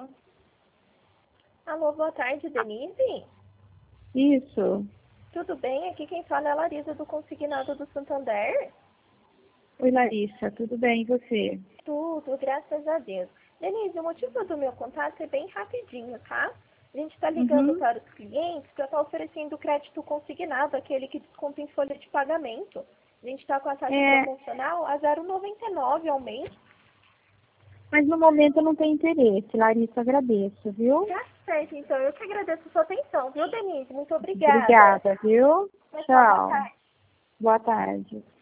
Alô, boa tarde, Denise. Isso. Tudo bem? Aqui quem fala é a Larissa do Consignado do Santander. Oi, Larissa, tudo bem e você? Tudo, graças a Deus. Denise, o motivo do meu contato é bem rapidinho, tá? A gente está ligando para os clientes para estar oferecendo crédito consignado, aquele que desconta em folha de pagamento. A gente está com a taxa promocional a 0,99 ao mês. Mas no momento eu não tenho interesse, Larissa, agradeço, viu? Tá certo, então. Eu que agradeço a sua atenção, viu, Denise? Muito obrigada. Obrigada, viu? Tchau. Tchau. Boa tarde. Boa tarde.